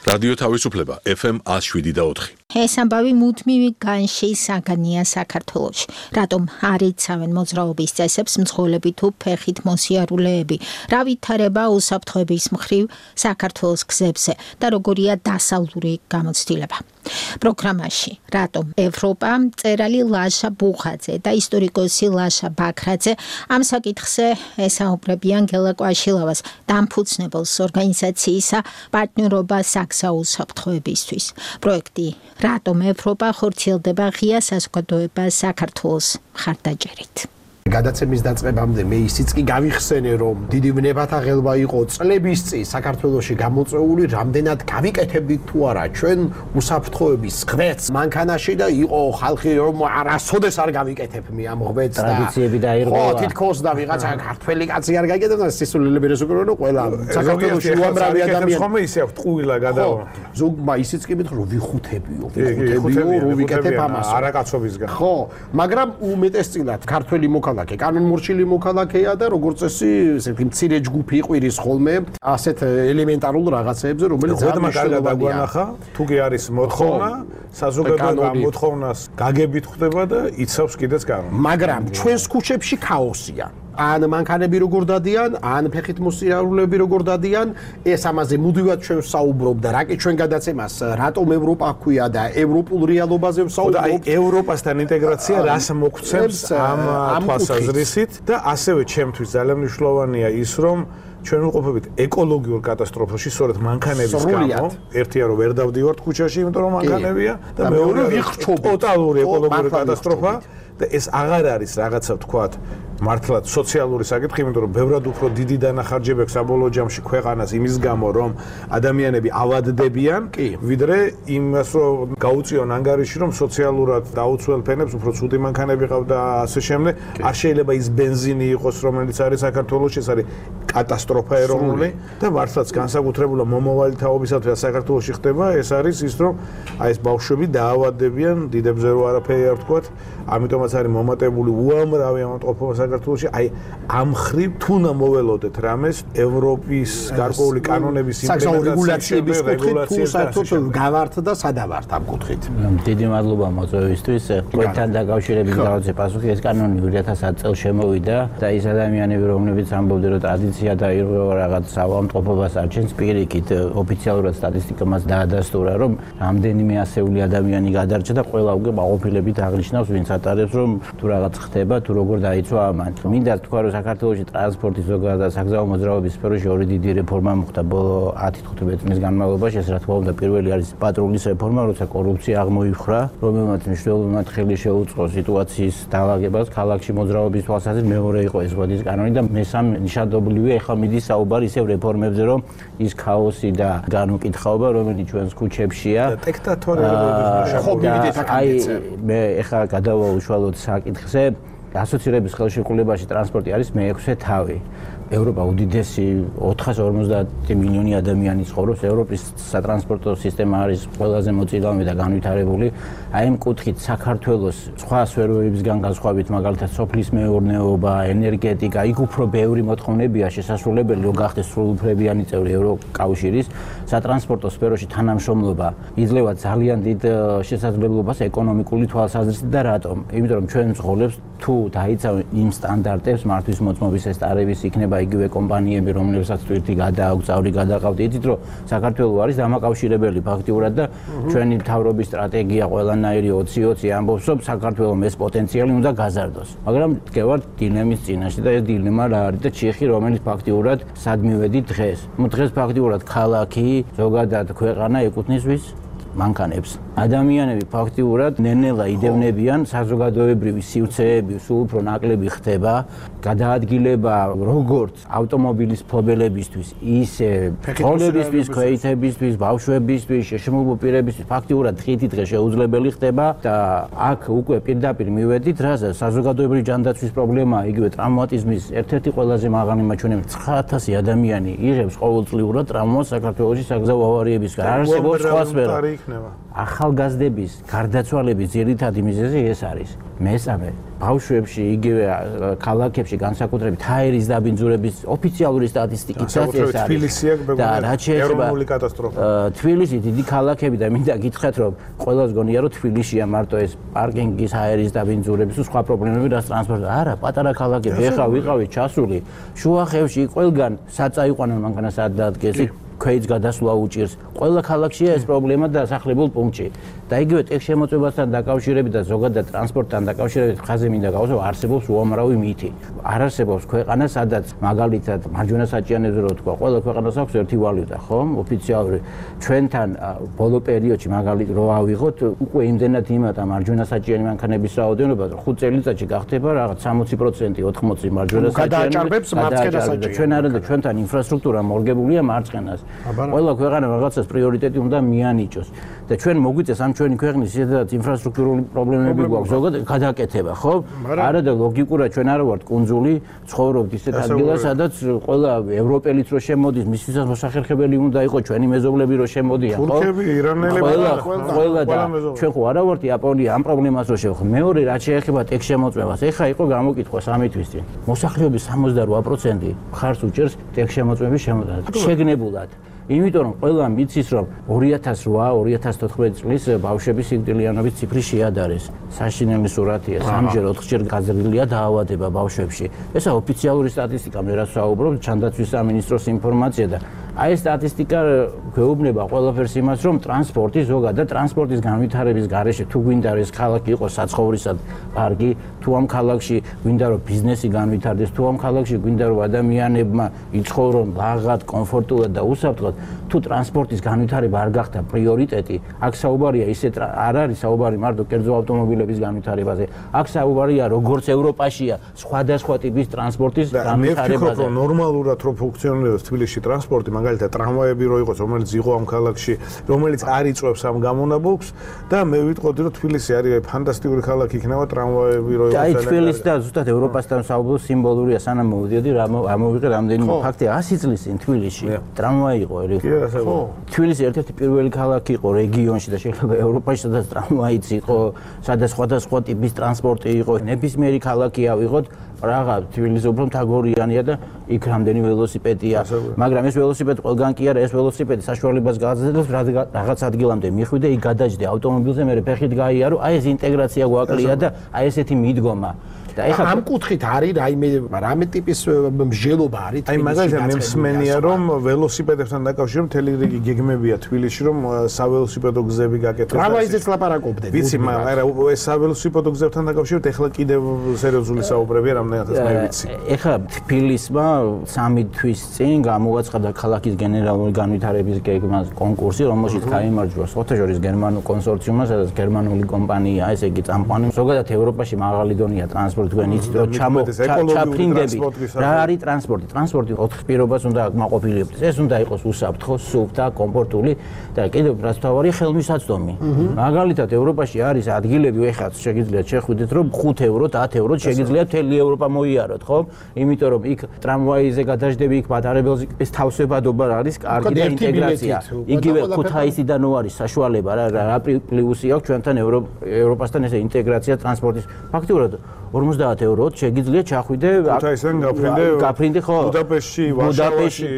რადიო თავისუფლება FM 107.4. ეს ამბავი მუდმივი განში საგანია საქართველოში. რატომ არ იცავენ მოძრაობის წესებს მძღოლები თუ ფეხით მოსიარულეები? რა ვითარება უსაფრთხოების მხრივ საქართველოს გზებზე და როგორია დასავლური გამოცდილება? პროგრამაში რატომ ევროპა მწერალი ლაშა ბუხაძე და ისტორიკოსი ლაშა ბაქრაძე ამ საკითხზე ესაუბრებიან გელა კვაშილავას დამფუძნებელს ორგანიზაციისა პარტნიორობა საუსაფრთხოებისთვის. პროექტი რატომ ევროპა ხორციელდება ღია საზოგადოება საქართველოს მხარდაჭერით. გადაცემის დაწყებამდე მე ისიც კი გავიხსენე, რომ დიდი ვნებათა ღელვა იყო წლების წინ საქართველოში გამოწვეული, რამდენად გავიკეთებდით თუ არა ჩვენ უსაფრთხოების ღვეც მანქანაში და იყო ხალხი რომ არასოდეს არ გავიკეთებ მე ამ ღვეც და ტრადიციები დაირღვა. ხო, თითქოს და ვიღაცა ქართველი კაცი არ გაიგებდა და სისულელები რესუკრონო ყველა საქართველოში უამრავი ადამიანი ხომ ისე აქვს ტყუილა გადავა. ზოგმა ისიც კი მითხრა რომ ვიხუთებიო, რომ ვიკეთებ ამას. არაკაცობისგან. ხო, მაგრამ უმეტესწილად ქართველი კანონმორჩილი მოქალაქეა და როგორც წესი, ესეთი მცირე ჯგუფი იყვირის ხოლმე ასეთ ელემენტარულ რაღაცეებზე, რომელიც ძალიან დაგვანახა, თუ კი არის მოთხოვნა, საზოგადოება მოთხოვნას გაგებით ხდება და იცავს კიდეც კანონი. მაგრამ ჩვენს ქუჩებში ქაოსია. ან მანქანები როგორ დადიან, ან ფეხით მოსიარულეები როგორ დადიან, ეს ამაზე მუდმივად ჩვენ ვსაუბრობ და რაკი ჩვენ გადაცემას რატომ ევროპა ქვია და ევროპულ რეალობაზე ვსაუბრობ. აი ევროპასთან ინტეგრაცია რას მოგცემს ამ თვალსაზრისით და ასევე ჩემთვის ძალიან მნიშვნელოვანია ის რომ ჩვენ ვყოფებით ეკოლოგიურ კატასტროფაში, სწორედ მანქანების გამო. ერთია რომ ვერ დავდივართ ქუჩაში, იმიტომ რომ მანქანებია და მეორე ვიხრჩობ ტოტალური ეკოლოგიური კატასტროფა და ეს აღარ არის რაღაცა ვთქვათ მართლაც სოციალური საკითხი, იმიტომ რომ ბევრად უფრო დიდი დანახარჯები აქვს საბოლოო ჯამში ქვეყანას იმის გამო, რომ ადამიანები ავადდებიან, ვიდრე იმას რომ გაუწიონ ანგარიში, რომ სოციალურად დაუცველ ფენებს უფრო ცუდი მანქანები ყავდა და ასე შემდეგ. არ შეიძლება ის ბენზინი იყოს, რომელიც არის საქართველოში, ეს არის კატასტროფა ეროვნული და მართლაც განსაკუთრებულად მომავალი თაობისათვის საქართველოში ხდება, ეს არის ის რომ აი ეს ბავშვები დაავადდებიან, დიდებზე რო არაფერი არ ვთქვათ, ამიტომაც არის მომატებული უამრავი ამოტყოფობა საქართველოში, აი ამ ხრივ თუ უნდა მოველოდეთ რამეს ევროპის გარკვეული კანონების იმპლემენტაციების კუთხით თუ საერთოდ გავართ და სადავართ ამ კუთხით. დიდი მადლობა მოწვევისთვის. ყველთან დაკავშირებით გავაცე პასუხი, ეს კანონი 2001 წელს შემოვიდა და ის ადამიანები, რომლებიც ამბობდნენ, რომ ტრადიცია დაირღვა რაღაც ავადმყოფობას არჩენს, პირიქით ოფიციალურად სტატისტიკა მას დაადასტურა, რომ რამდენიმე ასეული ადამიანი გადარჩა და ყველა უკვე მაყოფილებით აღნიშნავს, ვინც ატარებს, რომ თუ რაღაც ხდება, თუ როგორ დაიცვა ამან. მინდა თქვა, რომ საქართველოში ტრანსპორტის ზოგადად საგზაო მოძრაობის სფეროში ორი დიდი რეფორმა მოხდა ბოლო 10-15 წლის განმავლობაში. ეს რა თქმა უნდა პირველი არის პატრულის რეფორმა, როცა კორუფცია აღმოიფხვრა, რომელმაც მნიშვნელოვნად ხელი შეუწყო სიტუაციის დავაგებას ქალაქში მოძრაობის თვალსაზრისით. მეორე იყო ეს ვადის კანონი და მესამე ნიშანდობლივია ახლა მიდის საუბარი ისევ რეფორმებზე, რომ ის ქაოსი და განუკითხაობა, რომელიც ჩვენს ქუჩებშია. აი მე ახლა გადავა უშუალოდ საკითხზე. ასოცირების ხელშეკრულებაში ტრანსპორტი არის მე-6 თავი. ევროპა უდიდესი 450 მილიონი ადამიანი ცხოვრობს. ევროპის სატრანსპორტო სისტემა არის ყველაზე მოწილავე და განვითარებული. აი ამ კუთხით საქართველოს სხვა სფეროებისგან განსხვავებით, მაგალითად სოფლის მეურნეობა, ენერგეტიკა, იქ უფრო ბევრი მოთხოვნებია შესაძლებელი, რომ გახდეს სრულუფლებიანი წევრი ევროკავშირის. სატრანსპორტო სფეროში თანამშრომლობა იძლევა ძალიან დიდ შესაძლებლობას ეკონომიკური თვალსაზრისით და რატომ? იმიტომ რომ ჩვენ მძღოლებს თუ დაიცავენ იმ სტანდარტებს მართვის მოწმობის ეს ტარების იქნება იგივე კომპანიები, რომლებსაც თვირთი გადააქვს, წავრი გადაყავთ. იცით რომ საქართველოს არის დამაკავშირებელი ფაქტიურად და ჩვენი მთავრობის სტრატეგია ყველანაირი 20-20 ამბობს, რომ საქართველოს ეს პოტენციალი უნდა გაზარდოს. მაგრამ დგევართ დილემის წინაშე და ეს დილემა რა არის და ჩიხი, რომელიც ფაქტიურად სად მივედით დღეს. დღეს ფაქტიურად ქალაქი, ზოგადად ქვეყანა ეკუთვნის ვის? მანქანებს. ადამიანები ფაქტიურად ნენელა იდევნებიან საზოგადოებრივი სივრცეები სულ უფრო ნაკლები ხდება, გადაადგილება როგორც ავტომობილის მფლობელებისთვის, ისე ფეხბურთელებისთვის, ქვეითებისთვის, ბავშვებისთვის, შეშმულო პირებისთვის ფაქტიურად დღე შეუძლებელი ხდება და აქ უკვე პირდაპირ მივედით, რასაც საზოგადოებრივი ჯანდაცვის პრობლემაა, იგივე ტრავმატიზმის ერთ-ერთი ყველაზე მაღალი მაჩვენებელი 9000 ადამიანი იღებს ყოველწლიურად ტრავმას საქართველოში საგზაო ავარიებისგან. არ არსებობს სხვა სფერო. იქნება. ახალგაზრდების გარდაცვალების ძირითადი მიზეზი ეს არის. მესამე, ბავშვებში, იგივე ქალაქებში განსაკუთრებით ჰაერის დაბინძურების ოფიციალური სტატისტიკით ეს არის. თბილისი აქვს ეროვნული კატასტროფა. თბილისი დიდი ქალაქები და მინდა გითხრათ რომ ყველას გონია რომ თბილისია მარტო ეს პარკინგის ჰაერის დაბინძურების თუ სხვა პრობლემები რაც ტრანსპორტი. არა, პატარა ქალაქები ეხლა ვიყავით ჩასული შუახევში ყველგან საწაიყვანო მანქანა სადადგეს ქვეიც გადასვლა უჭირს. ყველა ქალაქშია ეს პრობლემა დასახლებულ პუნქტში. და იგივე ტექშემოწმებასთან დაკავშირებით და ზოგადად ტრანსპორტთან დაკავშირებით ხაზი მინდა გავუსვა, არსებობს უამრავი მითი. არ არსებობს ქვეყანა, სადაც მაგალითად მარჯვენა საჭიანებზე რო თქვა, ყველა ქვეყანას აქვს ერთი ვალუტა, ხო? ოფიციალური. ჩვენთან ბოლო პერიოდში მაგალითად რო ავიღოთ, უკვე იმდენად იმატა მარჯვენა საჭიანი მანქანების რაოდენობა, რომ 5 წელიწადში გახდება რაღაც 60%, 80 მარჯვენა საჭიანი. გადააჭარბებს მარცხენა საჭიანი. ჩვენ არა და ჩვენთან ინფრასტრუქტურა მორგებულია მარცხენას. ყველა ქვეყანა რაღაცას პრიორიტეტი უნდა მიანიჭოს. და ჩვენ მოგვიწეს ამ ჩვენი ქვეყნის ისედაც ინფრასტრუქტურული პრობლემები გვაქვს ზოგადად გადაკეთება, ხო? არა და ლოგიკურად ჩვენ არა ვართ კუნძული, ცხოვრობთ ისეთ ადგილას, სადაც ყველა ევროპელიც რო შემოდის, მისთვისაც მოსახერხებელი უნდა იყოს, ჩვენი მეზობლები რო შემოდიან, ხო? თურქები, ირანელები, ყველა და ჩვენ ხო არა ვართ იაპონია ამ პრობლემას რო შევხვდით. მეორე რაც შეეხება ტექშემოწმებას, ეხლა იყო გამოკითხვა 3 თვის წინ. მოსახლეობის 68% მხარს უჭერს ტექშემოწმების შემოტანას. შეგნებულად იმიტომ რომ ყველა მიცის რომ 2008-2014 წლის ბავშვების სიკვდილიანობის ციფრი შეადარეს. საშინელი სურათია, 3-ჯერ 4-ჯერ გაზრდილია დაავადება ბავშვებში. ესა ოფიციალური სტატისტიკა, მე რაც ვსაუბრობ, ჩანდაცვის სამინისტროს ინფორმაცია და აი ეს სტატისტიკა გვეუბნება ყველაფერს იმას, რომ ტრანსპორტი ზოგადად ტრანსპორტის განვითარების გარეშე თუ გვინდა რომ ეს ქალაქი იყოს საცხოვრისად პარკი, თუ ამ ქალაქში გვინდა რომ ბიზნესი განვითარდეს, თუ ამ ქალაქში გვინდა რომ ადამიანებმა იცხოვრონ ლაღად, კომფორტულად და უსაფრთხოდ, თუ ტრანსპორტის განვითარება არ გახდა პრიორიტეტი, აქ საუბარია ისეთ არ არის საუბარი მარტო კერძო ავტომობილების განვითარებაზე. აქ საუბარია როგორც ევროპაშია სხვადასხვა ტიპის ტრანსპორტის განვითარებაზე. მე ვფიქრობ, რომ ნორმალურად რო ფუნქციონირებს თბილისში ტრანსპორტი, მაგალითად ტრამვაები რო იყოს, რომელიც იყო ამ ქალაქში, რომელიც არ იწვევს ამ გამონაბოლქს და მე ვიტყოდი, რომ თბილისი არის ფანტასტიკური ქალაქი იქნება ტრამვაები რო იყოს. აი თბილისი და ზუსტად ევროპასთან საუბრობ სიმბოლურია, სანამ მოვიდოდი, ამოვიღე რამდენიმე ფაქტი 100 წლის წინ თბილისში ტრამვაი იყო. თბილისი ერთ-ერთი პირველი ქალაქი იყო რეგიონში და შეიძლება ევროპაში სადაც ტრამვაიც იყო, სადაც სხვადასხვა ტიპის ტრანსპორტი იყო. ნებისმიერი ქალაქი ავიღოთ, პრაღა, თბილისი უფრო მთაგორიანია და იქ რამდენი ველოსიპედია. მაგრამ ეს ველოსიპედი ყველგან კი არა, ეს ველოსიპედი საშუალებას გააძლევს რაღაც ადგილამდე მიხვიდე, იქ გადაჯდე ავტომობილზე, მე ფეხით გაიარო, აი ეს ინტეგრაცია გვაკლია და აი ესეთი მიდგომა. ამ კუთხით არის რამე ტიპის მსჯელობა არის? აი მაგალითად მე მსმენია რომ ველოსიპედებთან დაკავშირებით მთელი რიგი გეგმებია თბილისში რომ საველოსიპედო გზები გაკეთდეს. ტრამვაიზეც ლაპარაკობდნენ. ვიცი, მაგრამ ეს საველოსიპედო გზებთან დაკავშირებით ეხლა კიდევ სერიოზული საუბრებია რამდენადაც მე ვიცი. ეხლა თბილისმა 3 თვის წინ გამოაცხადა ქალაქის გენერალური განვითარების გეგმას კონკურსი, რომელშიც გაიმარჯვა სოთაჟორის გერმანულ კონსორციუმმა, სადაც გერმანული კომპანია, ესე იგი წამყვანი. ზოგადად ევროპაში მაღალი დონეა ტრანსპორტი თქვენ იცით რომ ჩაფრინდები რა არის ტრანსპორტი? ტრანსპორტი 4 პირობას უნდა აკმაყოფილებდეს. ეს უნდა იყოს უსაფრთხო, სუფთა, კომფორტული და კიდევ რაც თავარია ხელმისაწვდომი. მაგალითად ევროპაში არის ადგილები, ეხლა შეგიძლიათ შეხვიდეთ რომ 5 ევროთ, 10 ევროთ შეგიძლიათ მთელი ევროპა მოიაროთ, ხო? იმიტომ რომ იქ ტრამვაიზე გადაждები, იქ პატარებელზე ეს თავსებადობა არის, კარგი და ინტეგრაცია. იგივე ქუთაისიდან არის საშუალება რა პლუსი აქვს ჩვენთან ევროპასთან ესე ინტეგრაცია ტრანსპორტის. ფაქტიურად 50 ევროთ შეგიძლიათ ჩახვიდე ქუთაისიდან გაფრინდი ხო ბუდაპეშტში, ვარშავაში,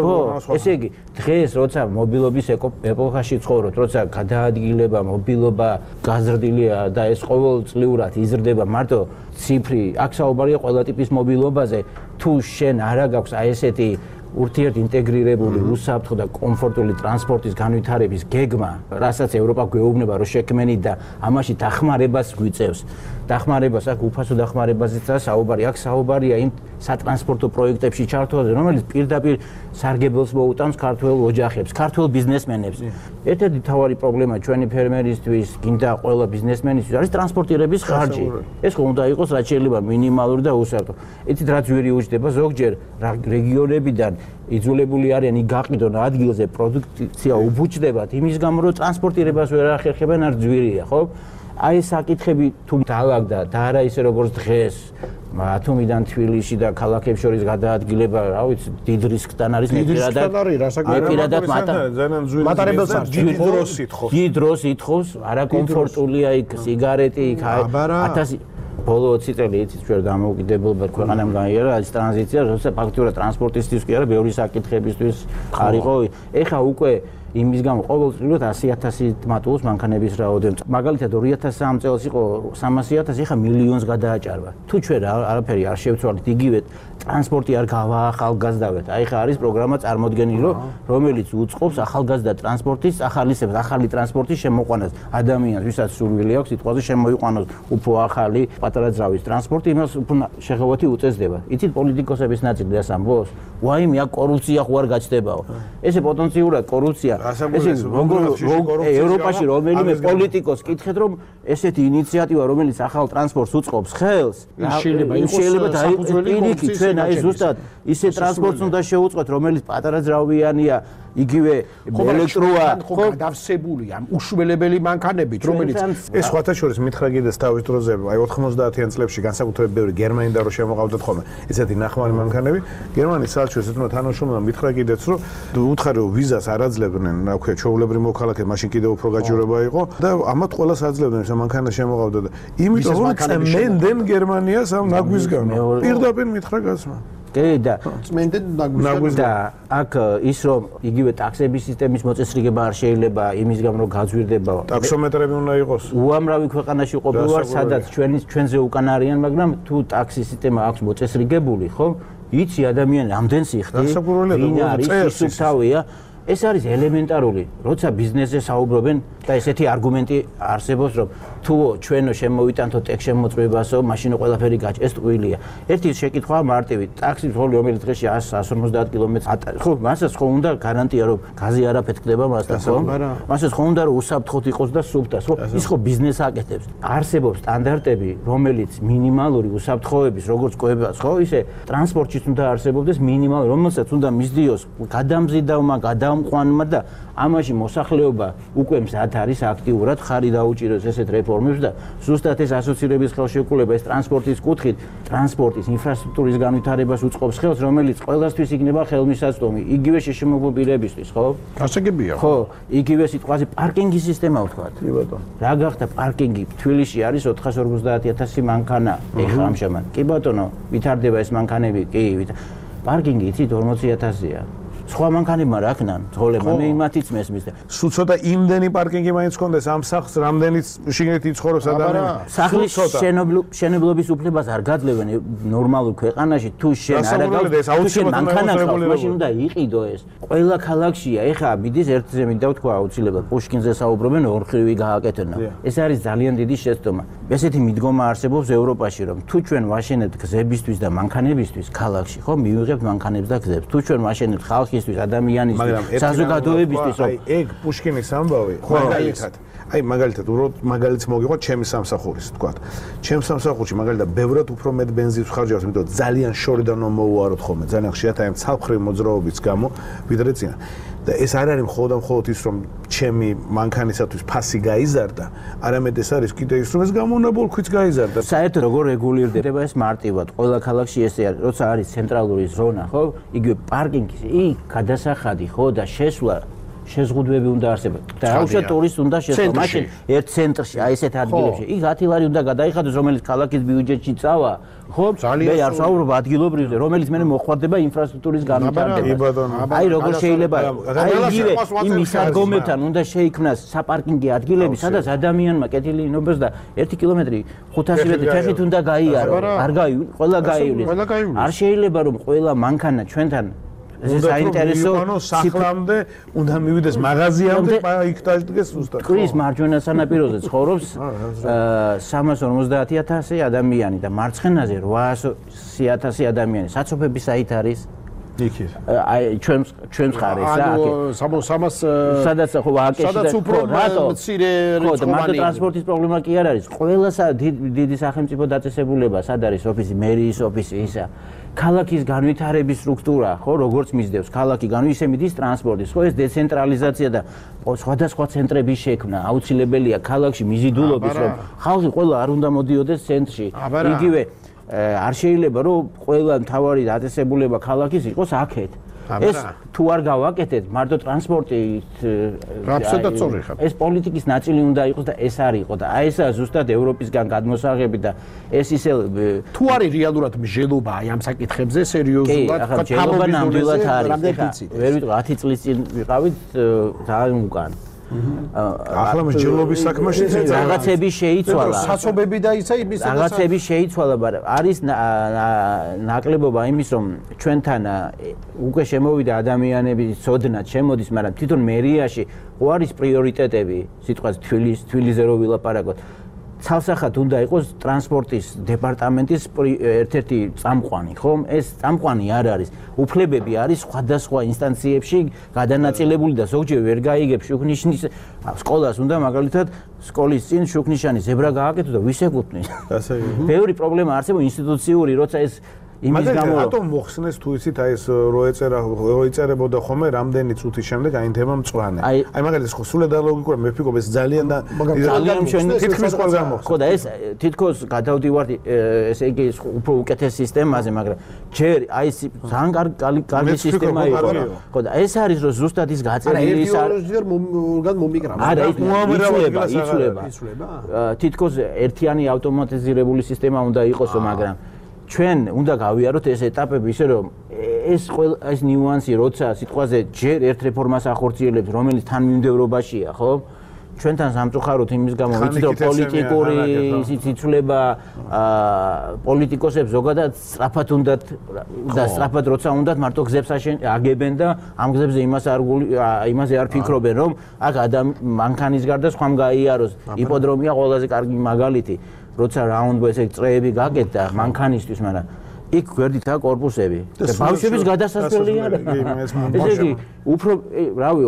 ესე იგი დღეს როცა მობილობის ეპოქაში ცხოვრობთ, როცა გადაადგილება, მობილობა გაზრდილია და ეს ყოველწლიურად იზრდება მარტო ციფრი, აქ საუბარია ყველა ტიპის მობილობაზე, თუ შენ არა გაქვს აი ესეთი ურთიერთ ინტეგრირებული, უსაფრთხო და კომფორტული ტრანსპორტის განვითარების გეგმა, რასაც ევროპა გვეუბნება რომ შექმენით და ამაში დახმარებას გვიწევს. დახმარებას აქ უფასო დახმარებაზეც საუბარი, აქ საუბარია იმ სატრანსპორტო პროექტებში ჩართვაზე, რომელიც პირდაპირ სარგებელს მოუტანს ქართველ ოჯახებს, ქართველ ბიზნესმენებს. ერთ-ერთი მთავარი პრობლემა ჩვენი ფერმერისთვის, გინდა ყველა ბიზნესმენისთვის არის ტრანსპორტირების ხარჯი. ეს ხო უნდა იყოს რაც შეიძლება მინიმალური და უსაფრთხო. იცით რაც ვერი უჯდება ზოგჯერ რეგიონებიდან იძულებული არიან იქ გაყიდონ ადგილზე პროდუქცია უბუჭდებათ იმის გამო რომ ტრანსპორტირებას ვერ ახერხებენ არ ძვირია, ხო? აი საკითხები თუ დაალაგდა და არა ისე როგორც დღეს ათომიდან თბილისში და ქალაქებს შორის გადაადგილება, რა ვიცი, დიდ რისკთან არის პირადად მატარებელს დიდ დროს ითხოვს, არაკომფორტულია იქ სიგარეტი, იქ 1000 ბოლო 20 წელი იცით ჩვენ დამოუკიდებლობა ქვეყანამ გაიარა ეს ტრანზიცია, როცა ფაქტურად ტრანსპორტისთვის კი არა, ბევრი საკითხებისთვის ხარიყო. ეხა უკვე იმის გამო ყოველწლიურად 100,000 მატულობს მანქანების რაოდენობა. მაგალითად 2003 წელს იყო 300,000, ეხა მილიონს გადააჭარბა. თუ ჩვენ არაფერი არ შევცვალეთ, იგივე ტრანსპორტი არ გავაახალგაზრდავთ. აი ხა არის პროგრამა წარმოდგენილი, რომელიც უწყობს ახალგაზრდა ტრანსპორტის ახალისებს, ახალი ტრანსპორტის შემოყვანას ადამიანს, ვისაც სურვილი აქვს სიტყვაზე შემოიყვანოს უფრო ახალი პატარა ძრავის ტრანსპორტი, იმას უფრო შეღავათი უწესდება. იცით პოლიტიკოსების ნაწილი რას ამბობს? ვაიმე, აქ კორუფცია ხო არ გაჩნდებაო. ესე პოტენციურად კორუფცია ეს ევროპაში რომელიმე პოლიტიკოს კითხეთ რომ ესეთი ინიციატივა რომელიც ახალ ტრანსპორტს უწყობს ხელს შეიძლება დაიყოს ჩვენ აი ზუსტად ისე ტრანსპორტს უნდა შევუწყოთ რომელიც პატარა ძრავიანია იგივე ელექტროა ხო გადავსებულია უშველებელი მანქანებით რომელიც ეს სხვათა შორის მითხრა კიდეს თავის დროზე აი 90-იან წლებში განსაკუთრებით ბევრი გერმანიდან რო შემოყავდათ ხოლმე ესეთი ნახმარი მანქანები გერმანიის საელჩოს ესეთმა თანამშრომლმა მითხრა კიდეც რომ უთხარი რომ ვიზას არ აძლევდნენ რა ვქია ჩვეულებრივ მოქალაქე მაშინ კიდევ უფრო გაჭირება იყო და ამათ ყველას აძლევდნენ ეს მანქანა შემოყავდა და იმიტომ რომ წმენდნენ გერმანიას ამ ნაგვისგან პირდაპირ მითხრა გასმა კი და წმენდნენ ნაგვისგან და აქ ის რომ იგივე ტაქსების სისტემის მოწესრიგება არ შეიძლება იმის გამო რომ გაძვირდება ტაქსომეტრები უნდა იყოს უამრავი ქვეყანაში ყოფილი ვარ სადაც ჩვენზე უკან არიან მაგრამ თუ ტაქსის სისტემა აქვს მოწესრიგებული ხო იცი ადამიანი რამდენს იხდი ვინ არის სუფთავია ეს არის ელემენტარული როცა ბიზნესზე საუბრობენ და ესეთი არგუმენტი არსებობს რომ თუ ჩვენო შემოვიტანთო ტექ შემოწმებასო მაშინ ყველაფერი გაჩ ეს ტყუილია ერთი შეკითხვაა მარტივი ტაქსის ხოლმე რომელიც დღეში 150 კილომეტრს ატარებს ხო მასაც ხო უნდა გარანტია რომ გაზი არ აფეთქდება მასთან ხო მასაც ხო უნდა რომ უსაფრთხოდ იყოს და სუფთას ხო ის ხო ბიზნესს აკეთებს არსებობს სტანდარტები რომელიც მინიმალური უსაფრთხოების როგორც კვებას ხო ისე ტრანსპორტშიც უნდა არსებობდეს მინიმალური რომელსაც უნდა მისდიოს გადამზიდავმა გადამყვანმა და ამაში მოსახლეობა უკვე მზად არის აქტიურად ხარი დაუჭიროს ესეთ რეფორმებს და ზუსტად ეს ასოცირების ხელშეკრულება ეს ტრანსპორტის კუთხით ტრანსპორტის ინფრასტრუქტურის განვითარებას უწყობს ხელს რომელიც ყველასთვის იქნება ხელმისაწვდომი იგივე შეშმობილ პირებისთვის ხო გასაგებია ხო იგივე სიტყვაზე პარკინგის სისტემა ვთქვათ კი ბატონო რა გახდა პარკინგი თბილისში არის 450,000 მანქანა ეხლა ამჟამად კი ბატონო ვითარდება ეს მანქანები კი პარკინგი იცით 40,000-ია სხვა მანქანებმა რა ქნან ძღოლებმა მე იმათიც მესმის და სულ ცოტა იმდენი პარკინგი მაინც კონდეს ამ სახლს რამდენიც შიგნით იცხოვრობს ადამიანი სახლის შენებლობის უფლებას არ გაძლევენ ნორმალურ ქვეყანაში თუ შენ არ გაქვს მანქანა მაშინ უნდა იყიდო ეს ყველა ქალაქშია ეხა მიდის ერთზე მინდა ვთქვა აუცილებლად პუშკინზე საუბრობენ ორხრივი გააკეთებინა ეს არის ძალიან დიდი შეცდომა ესეთი მიდგომა არსებობს ევროპაში რომ თუ ჩვენ ვაშენებთ გზებისთვის და მანქანებისთვის ქალაქში ხო მივიღებთ მანქანებს და გზებს თუ ჩვენ ვაშენებთ ხალხი ადამიანისთვის საზოგადოებისთვის აი ეგ პუშკინის ამბავი მაგალითად აი მაგალითად უბრალოდ მაგალითს მოგიყვათ ჩემი სამსახურის თქვა ჩემს სამსახურში მაგალითად ბევრად უფრო მეტ ბენზინს ვხარჯავთ იმიტომ ძალიან შორიდან მომოვაროთ ხოლმე ძალიან ხშირად აი ცალფხრივი მოძრაობის გამო ვიდრე წინა და ეს არ არის მხოლოდ ის რომ ჩემი მანქანისათვის ფასი გაიზარდა არამედ ეს არის კიდე ის რომ ეს გამონაბოლქვიც გაიზარდა საერთოდ როგორ რეგულირდება ეს მარტივად ყველა ქალაქში ესე არის როცა არის ცენტრალური ზონა ხო იგივე პარკინგი იქ გადასახადი ხო და შესვლა შეზღუდვები უნდა არსებობდეს და აუცილებლად ტურისტს უნდა შესვლა მაშინ ერთ ცენტრში აი ესეთ ადგილებში იქ 10 ლარი უნდა გადაიხადოს რომელიც ქალაქის ბიუჯეტში წავა ხო მე არ საუბრობ ადგილობრივზე რომელიც მე მოხვდება ინფრასტრუქტურის განვითარებას აი როგორ შეიძლება აი იგივე იმ მისადგომებთან უნდა შეიქმნას საპარკინგო ადგილები სადაც ადამიანმა კეთილი ინობას და 1 კილომეტრი 500 მეტრი ფეხით უნდა გაიარო არ გაივლი ყველა გაივლი არ შეიძლება რომ ყველა მანქანა ჩვენთან ეს საინტერესო სახლამდე უნდა მივიდეს მაღაზიამდე იქ დაждდეს ზუსტად კრის მარჯვენა სანაპიროზე ცხოვრობს 350,000 ადამიანი და მარცხენაზე 800,000 ადამიანი საცოფების საით არის იქ აი ჩვენს ხარეს რა სადაც ხო აკეში სადაც უფრო მცირე რიცხოვანი ტრანსპორტის პრობლემა კი არ არის ყველასა დიდი სახელმწიფო დაწესებულება სად არის ოფისი მერიის ოფისი ისა ქალაქის განვითარების სტრუქტურა, ხო, როგორც მისდევს ქალაქი ისე მიდის ტრანსპორტის, ხო, ეს დეცენტრალიზაცია და სხვადასხვა ცენტრების შექმნა აუცილებელია ქალაქში მიზიდულობის, რომ ხალხი ყველა არ უნდა მოდიოდეს ცენტრში. იგივე არ შეიძლება რომ ყველა მთავარი დაწესებულება ქალაქის იყოს აქეთ. ეს თუ არ გავაკეთეთ, მარტო ტრანსპორტით ეს პოლიტიკის ნაწილი უნდა იყოს და ეს არ იყო და აი ესაა ზუსტად ევროპისგან გადმოსაღები და ეს ისე თუ არის რეალურად მსჯელობა აი ამ საკითხებზე სერიოზულად თამობა ნამდვილად არის. ვერ ვიტყვი 10 წლის წინ ვიყავით ძალიან უკან. ახლა მსჯელობის საქმეში რაღაცები შეიცვალა. საცობები და ისა იმის რაღაცები შეიცვალა, მაგრამ არის ნაკლებობა იმის, რომ ჩვენთან უკვე შემოვიდა ადამიანების ცოდნა შემოდის, მაგრამ თვითონ მერიაში ხო არის პრიორიტეტები, სიტყვას თბილისზე რო ვილაპარაკოთ. ცალსახად უნდა იყოს ტრანსპორტის დეპარტამენტის ერთ-ერთი წამყვანი, ხომ? ეს წამყვანი არ არის. უფლებები არის სხვადასხვა ინსტანციებში გადანაწილებული და ზოგჯერ ვერ გაიგებს შუქნიშნის სკოლას უნდა მაგალითად სკოლის წინ შუქნიშანი ზებრა გააკეთო და ვის ეკუთვნის. ბევრი პრობლემა არსებობს ინსტიტუციური, როცა ეს იმის გამო რატომ მოხსნეს თუ იცით აი ეს რო ეწერებოდა ხოლმე რამდენი წუთის შემდეგ აი თემა მწვანე. აი მაგალითად ხო სულად ალოგიკურა მე ვფიქრობ ეს ძალიან თითქმის ყველგან მოხსნა. ხო და ეს თითქოს გადავდივართ ესე იგი უფრო უკეთეს სისტემაზე, მაგრამ ჯერ აი ეს ძალიან კარგი სისტემა იყო. ხო და ეს არის რომ ზუსტად ის გაწერილი ის არის ორგან მომიგრავა. არა ის იცვლება. თითქოს ერთიანი ავტომატიზირებული სისტემა უნდა იყოსო, მაგრამ ჩვენ უნდა გავიაროთ ეს ეტაპები ისე რომ ეს ნიუანსი როცა სიტყვაზე ჯერ ერთ რეფორმას ახორციელებს რომელიც თანმიმდევრობაშია ხო ჩვენთან სამწუხაროდ იმის გამო ვიცით რომ პოლიტიკური სიცვლება პოლიტიკოსებს ზოგადად სწრაფად უნდათ და სწრაფად როცა უნდათ მარტო გზებს აგებენ და ამ გზებზე იმაზე არ ფიქრობენ რომ აქ მანქანის გარდა სხვამ გაიაროს იპოდრომია ყველაზე კარგი მაგალითი როცა რაუნდ ესე წრეები გაკეთდა მანქანისთვის, მაგრამ იქ გვერდითაა კორპუსები. და ბავშვების გადასასვლელი არა. ესე იგი, უფრო, რავი,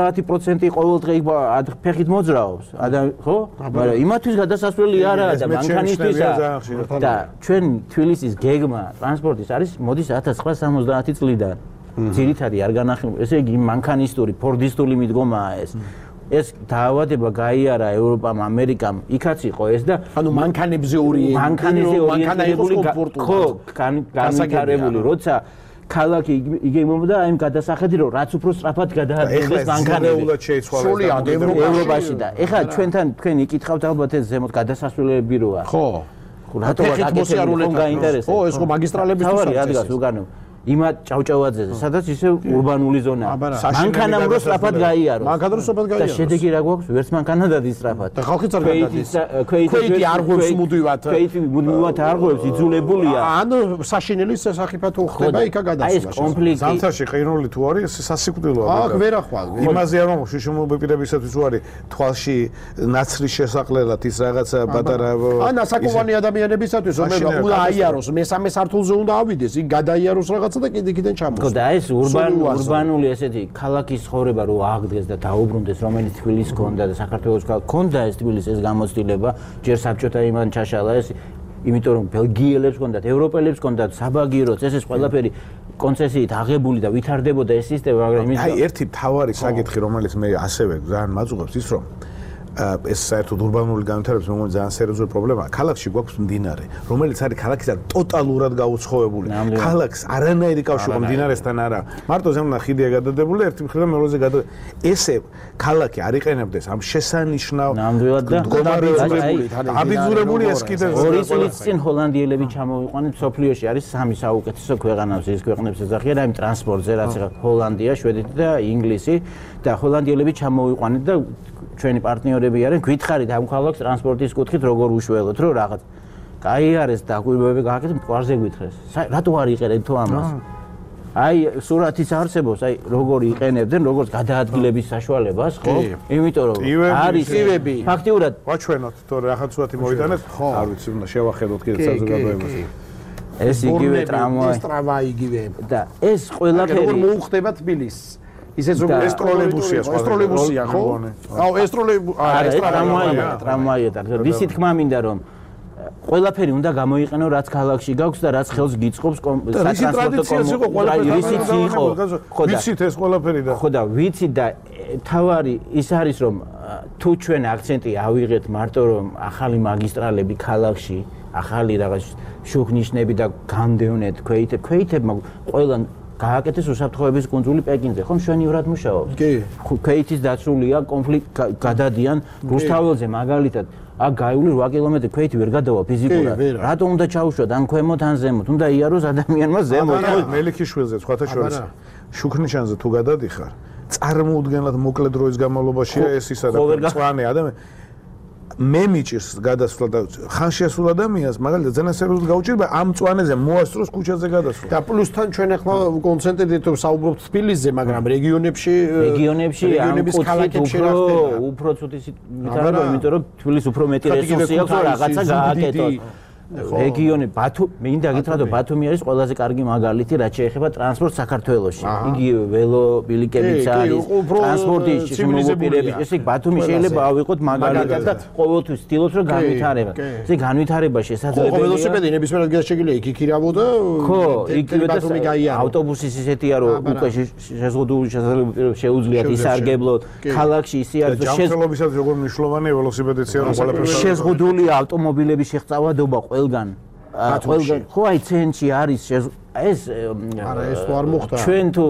90% ყოველდღე ფეხით მოძრაობს. ხო? მაგრამ იმათვის გადასასვლელი არაა და მანქანისთვისა. და ჩვენ თბილისის გეგმა ტრანსპორტის არის მოდის 1970 წლიდან. ძირითადი არ განახილება. ესე იგი, მანქანისტური, ფორდისტული მიდგომაა ეს. ეს დაავადება გაიარა ევროპამ, ამერიკამ, იქაც იყო ეს და ანუ მანქანებზე ორიენტირებული ხო, განვითარებული, როცა ქალაქი იგებოდა აი გადასახედი რომ რაც უფრო სწრაფად გადაადგილდეს მანქანები. სრულად ევროპაში და ეხლა თქვენ იკითხავთ ალბათ ეს ზემოთ გადასასვლელები როა. ხო. რატო აკეთებენ გაინტერესებს? ხო, ეს ხო მაგისტრალებისთვის არის ადგას უკანო. იმათ ჭავჭავაძეზე, სადაც ისე урბანული ზონაა. მანქანამ რო სწრაფად გაიარო. და შედეგი რა გვაქვს? ვერც მანქანა დადის სწრაფად. და ხალხიც არ გადადის. ქვეითი არ ღვევს მუდმივად. ქვეითი მუდმივად არ ღვევს, იძულებულია. ანუ საშინელის სახიფათო ხდება იქა გადასვლა. აი ეს კონფლიქტი. ზამთარში ყინული თუ არის, სასიკვდილოა. აქ ვერ ახვალ. იმაზეა რომ შიშმობებირებისათვის თუ არის თვალში ნაცრის შესაყლელად ის რაღაცა პატარა ან ასაკოვანი ადამიანებისათვის რომ უნდა აიაროს, მესამე სართულზე უნდა ავიდეს, იქ გადაიაროს რაღაც და კიდე ჩამოს. ხო და ეს урბანული ესეთი ქალაქის ცხოვრება რო აღდგეს და დაუბრუნდეს, რომელიც თბილისს ჰქონდა და საქართველოს ჰქონდა ეს თბილისის ეს გამოცდილება, ჯერ საბჭოთა იმან ჩაშალა ეს, იმიტომ რომ ბელგიელებს ჰქონდათ, ევროპელებს ჰქონდათ საბაგიროც, ეს ყველაფერი კონცესიით აღებული და ვითარდებოდა ეს სისტემა, მაგრამ იმის აი ერთი მთავარი საკითხი, რომელიც მე ასევე ძალიან მაძუღებს ის რომ ეს საერთოდ урბანული განვითარების მომენტ ძალიან სერიოზული პრობლემაა. ქალაქში გვაქვს მდინარე, რომელიც არის ქალაქისგან ტოტალურად გაუცხოვებული. ქალაქს არანაირი კავშირი მდინარესთან არა. მარტო ზემოდან ხიდია გადადებული, ერთი მხრიდან მეორეზე ესე ქალაქი არ იყენებდეს ამ შესანიშნავ აბიძურებული ეს კიდე 2 წლის წინ ჰოლანდიელები ჩამოვიყვანეს სოფლიოში არის სამი საუკეთესო ქვეყანას ის ქვეყნებს ეძახიან აი ტრანსპორტზე რაც ჰოლანდია, შვედეთი და ინგლისი და ჰოლანდიელები ჩამოვიყვანეთ და ჩვენი პარტნიორები არიან, გითხარით ამ ქალაქს ტრანსპორტის კუთხით როგორ უშველოთ, რომ რაღაც გაიარეს და დაკვირვებები გააკეთეთ, მყარზე გითხრეს. რატო არ იყენებთ თუ ამას? აი, სურათიც არსებობს, აი, როგორ იყენებდნენ, როგორც გადაადგილების საშუალებას, ხო? იმიტომ რომ არის ტივები. ფაქტიურად ვაჩვენოთ, თორე ახალ სურათი მოვიტანეთ, არ ვიცი, უნდა შევახედოთ კიდე საზოგადოებას. ეს იგივე ტრამვაი. ეს ტრამვაი იგივე. და ეს ყველაფერი როგორ მოუხდება თბილისს? ისე ზოგადად ეს ტროლეიბუსია ხო? აუ ეს ტროლეიბუსია, ტრამვაია და ვიცი თქმა მინდა რომ ყველაფერი უნდა გამოიყენო რაც ქალაქში გაქვს და რაც ხელს გიწყობს სატრანსპორტო კომუნიკაციას. ვიცით ეს ყველაფერი და ხო და ვიცი და თავარი ის არის რომ თუ ჩვენ აქცენტი ავიღეთ მარტო რომ ახალი მაგისტრალები ქალაქში, ახალი რაღაც შუქნიშნები და გამდევნეთ ქვეითებმა ყველა გააკეთეს უსაფრთხოების კუნძული პეკინზე, ხომ მშვენივრად მუშაობს? კი. ქვეითის დაცულია, კონფლიქტ გადადიან რუსთაველზე მაგალითად. აქ გაივლი 8 კილომეტრი ქვეითი ვერ გადავა ფიზიკურად. რატომ უნდა ჩაუშვათ ან ქვემოთ ან ზემოთ? უნდა იაროს ადამიანმა ზემოთ. მელიქიშვილზე სხვათა შორის შუქნიშანზე თუ გადადიხარ, წარმოუდგენლად მოკლე დროის განმავლობაშია ეს ისა და მწვანე ადამიანი მე მიჭირს გადასვლა და ხან შეასულ ადამიანს მაგალითად ძალიან სერიოზულად გაუჭირდება ამ მწვანეზე მოასწროს ქუჩაზე გადასვლა. და პლუსთან ჩვენ ახლა კონცენტრირდით საუბრობთ თბილისზე, მაგრამ რეგიონებში რეგიონების ქალაქებში უფრო ცუდი ვითარება, იმიტომ რომ თბილისს უფრო მეტი რესურსი აქვს და რაღაცა გააკეთოს. რეგიონი მინდა გითხრათ რომ ბათუმი არის ყველაზე კარგი მაგალითი რაც შეეხება ტრანსპორტს საქართველოში. იგივე ველობილიკებიც არის, ტრანსპორტის შემოუპირების. ესე იგი ბათუმი შეიძლება ავიღოთ მაგალითად და ყოველთვის ვცდილობთ რომ განვითარება. ესე განვითარება შესაძლებელია. ხო, ველოსიპედი ნებისმიერად შეგვიძლია იქ იქირავო და ხო, იგივე და ავტობუსის ისეთია რომ უკვე შეზღუდული შესაძლებლობები შეუძლიათ ისარგებლოთ. ქალაქში ისე არის რომ შემთხვევებისაც როგორ მნიშვნელოვანია ველოსიპედიც რომ ყველაფერს შეზღუდული ავტომობილების შეღწევადობა ყველგან ხო აი ცენტრში არის ეს არა ეს თუ არ მოხდა ჩვენ თუ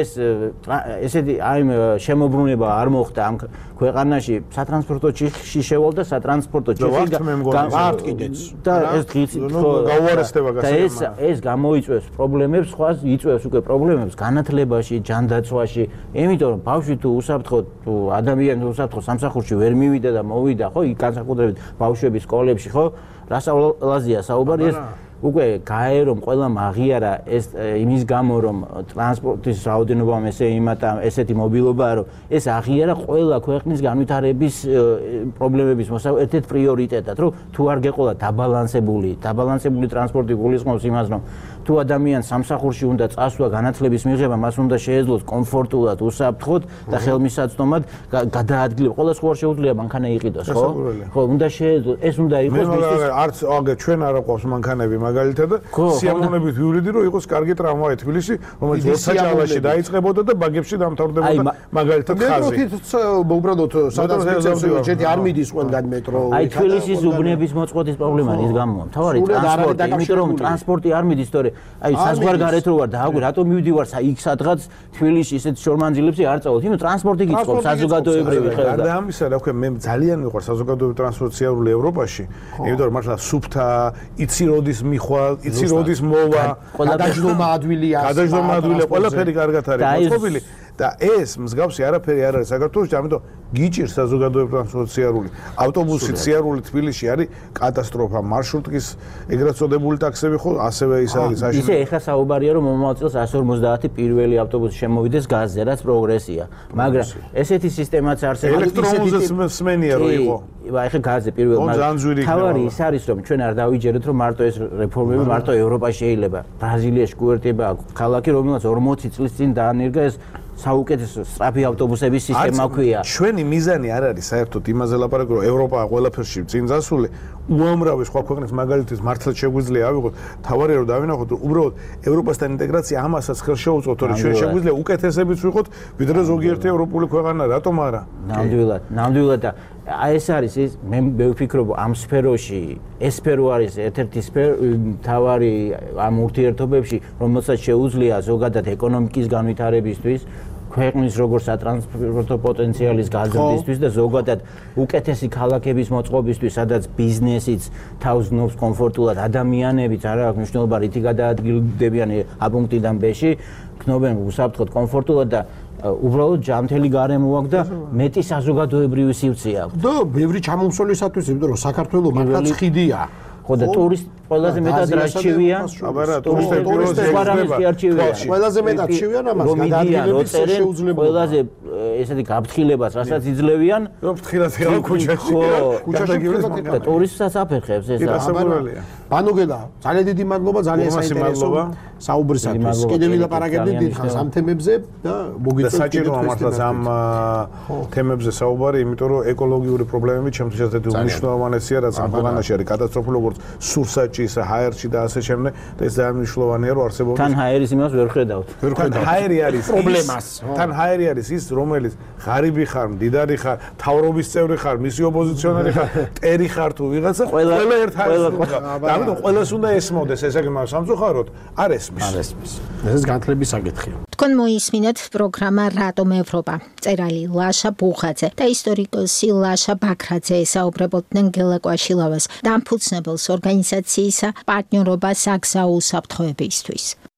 ესეთი აი შემოbrunება არ მოხდა ამ ქვეყანაში სატრანსპორტო ჩიხში შევალდა სატრანსპორტო ჩიხი ვართ კიდეც და ეს დღის გაუარესდება გასაგებია და ეს გამოიწვევს პრობლემებს სხვა იწვევს უკვე პრობლემებს განათლებაში ჯანდაცვაში იმიტომ რომ ბავშვი თუ უსაფრთხო თუ ადამიანი უსაფრთხო სამსახურში ვერ მივიდა და მოვიდა ხო იქ განსაკუთრებით ბავშვების სკოლებში ხო რასავალაზია საუბარი ეს უკვე გაე რომ ყველა მაღიარა ეს იმის გამო რომ ტრანსპორტის რაოდენობამ ესეთი მობილობაა რომ ეს აღიარა ყველა ქვეყნის განვითარების პრობლემების ერთ-ერთ პრიორიტეტად რომ თუ არ გეყოლა დაბალანსებული ტრანსპორტი გულისხმობს იმას რომ თუ ადამიანს სამსახურში უნდა წასვლა განათლების მიღება მას უნდა შეეძლოს კომფორტულად უსაფრთხოდ და ხელმისაწვდომად გადაადგილება ყველა სხვა შეუძლია მანქანა იყიდოს ხო უნდა შეეძლოს ეს უნდა იყოს არც აგე ჩვენ არ აყვავს მანქანები მაგალითად სიამოვნებით ვივრიდი რომ იყოს კარგი ტრამვაი თბილისში რომელიც ორსაჭალაში დაიწყებოდა და ბაგებში დამთავრდებოდა მაგალითად ხაზი უბრალოდ სადაც ჯეთი არ მიდის ყველგან მეტრო აი თბილისის უბნების მოწყობის პრობლემა ის გამო თავარი ტრანსპორტი იმიტომ რომ ტრანსპორტი არ მიდის თორე აი საზღვარგარეთ რო ვარ და აგვი რატომ მივდივარ იქ სადღაც თბილისში ისეთ შორმანძილებში არ წავედი იმიტომ ტრანსპორტი გიწყობს საზოგადოებრივი ხელდა და ამისა რა ვქო მე ძალიან მიყვარს საზოგადოებრივი ტრანსპორტი სიარული ევროპაში იმიტომ რომ მართლა სუფთა იცი როდის მიხვალ იცი როდის მოვა გადაჯდომა ადვილია ყველაფერი კარგად არის მოწყობილი და ეს მსგავსი არაფერი არ არის საქართველოში ამიტომ გიჭირს საზოგადოებრივი ტრანსპორტი სიარული ავტობუსი სიარული თბილისში არის კატასტროფა მარშრუტკის ეგრეთ წოდებული ტაქსები ხო ასევე ის არის აშენებული ისე ეხა საუბარია რომ მომავალ წელს 150 პირველი ავტობუსი შემოვიდეს გაზზე რაც პროგრესია მაგრამ ესეთი სისტემაც არსებობს ელექტრომობილზე სმენია რო იყო ეხა გაზზე პირველ თავარი ის არის რომ ჩვენ არ დავიჯერეთ რომ მარტო ეს რეფორმები მარტო ევროპაში შეიძლება ბრაზილიაში კუერთება ქალაქი რომელიც 40 წლის წინ დაანერგა ეს საუკეთესო სწრაფი ავტობუსების სისტემა ქვია. ჩვენი მიზანი არ არის საერთოდ იმაზე ლაპარაკი რომ ევროპა ყველაფერში წინ წასული, უამრავი სხვა ქვეყნის მაგალითის მართლაც შეგვიძლია ავიღოთ, თავარი რომ დავინახოთ რომ უბრალოდ ევროპასთან ინტეგრაცია ამასაც ხელს შეუწყოთ, თორე ჩვენ შეგვიძლია უკეთესებიც ვიყოთ, ვიდრე ზოგიერთი ევროპული ქვეყანა, რატომ არა? ნამდვილად და აი ეს არის ის მე ვფიქრობ ამ სფეროში ეს სფერო არის ერთ-ერთი თავარი ამ ურთიერთობებში რომელსაც შეუძლია ზოგადად ეკონომიკის განვითარებისთვის ქვეყნის როგორც სატრანსპორტო პოტენციალის გაზრდისთვის და ზოგადად უკეთესი ქალაქების მოწყობისთვის სადაც ბიზნესიც თავს ნობს კომფორტულად ადამიანებიც არ აქვს მნიშვნელობა რითი გადაადგილდებიან A პუნქტიდან B-ში გნობენ უსაფრთხოდ კომფორტულად და უბრალოდ ჯანმრთელი გარემო აქვს და მეტი საზოგადოებრივი სივრცე აქვს. და ბევრი ჩამომსვლელისათვის, იმიტომ რომ საქართველოს მართლაც ხიდია. ხო და ყველაზე მეტად რა რჩევიან? აბარა, ტურისტები პარამიზი არჩევიან. ყველაზე მეტად რჩევიან ამას, გადაადგილების შეუძლებლობა. ყველაზე ესეთი გაფრთხილებას, რასაც იძლევიან, რომ ფრთხილად ეხლა ქუჩაში. და ტურისტსაც აფერხებს ეს. გასაგებია. ბანუგელა, ძალიან დიდი მადლობა, ძალიან საინტერესო საუბრისათვის. კიდევ ვილაპარაკებთ დიდხანს ამ თემებზე და მოგიწევთ საჭიროა მართლაც ამ თემებზე საუბარი, იმიტომ რომ ეკოლოგიური პრობლემები ჩემთვის ერთ-ერთი უმნიშვნელოვანესია, რაც ამ ქვეყანაში არის კატასტროფული, როგორც სურსაჭი, ისე ჰაერში და ასე შემდეგ, და ეს ძალიან მნიშვნელოვანია, რომ არსებობს. თან ჰაერის იმას ვერ ხედავთ. ჰაერი არის პრობლემას. თან ჰაერი არის ის, რომელიც ღარიბი ხარ, მდიდარი ხარ, თავრობის წევრი ხარ, მისი ოპოზიციონერი ხარ, ტერი ხარ თუ ვიღაცა, ყველა ერთ ჰაერს უნდა. და ამიტომ ყველას უნდა ესმოდეს, ესე იგი სამწუხაროდ არ ესმის. ეს განათლების საკითხია. თქვენ მოისმინეთ პროგრამა რატომ ევროპა. მწერალი ლაშა ბუხაძე და ისტორიკოსი ლაშა ბაქრაძე ესაუბრებოდნენ გელაკვაშილავას დამფუძნებელს ორგანიზაციისა პარტნიორობა საგზაო უსაფრთხოებისთვის.